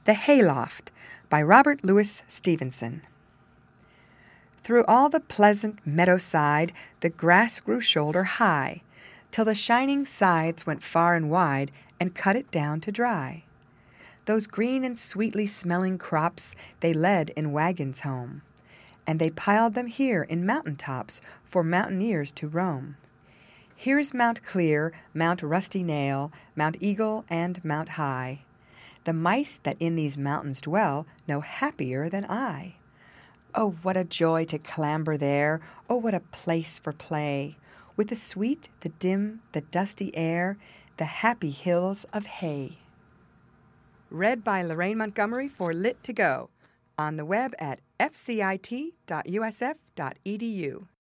The Hayloft by Robert Louis Stevenson. Through all the pleasant meadow side the grass grew shoulder high, till the shining sides went far and wide and cut it down to dry. Those green and sweetly smelling crops they led in wagons home, and they piled them here in mountain tops for mountaineers to roam. Here's Mount Clear, Mount Rusty Nail, Mount Eagle, and Mount High. The mice that in these mountains dwell no happier than I. Oh, what a joy to clamber there! Oh, what a place for play! With the sweet, the dim, the dusty air, the happy hills of hay. Read by Lorraine Montgomery for Lit2Go, on the web at fcit.usf.edu.